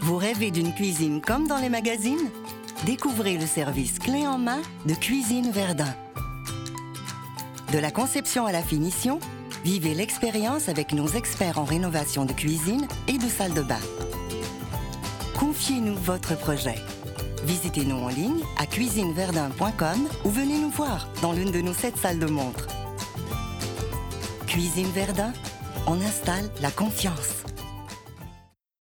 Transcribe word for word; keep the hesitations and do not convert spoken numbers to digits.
Vous rêvez d'une cuisine comme dans les magazines? Découvrez le service clé en main de Cuisine Verdun. De la conception à la finition, vivez l'expérience avec nos experts en rénovation de cuisine et de salle de bain. Confiez-nous votre projet. Visitez-nous en ligne à cuisine verdun point com ou venez nous voir dans l'une de nos sept salles de montre. Cuisine Verdun, on installe la confiance.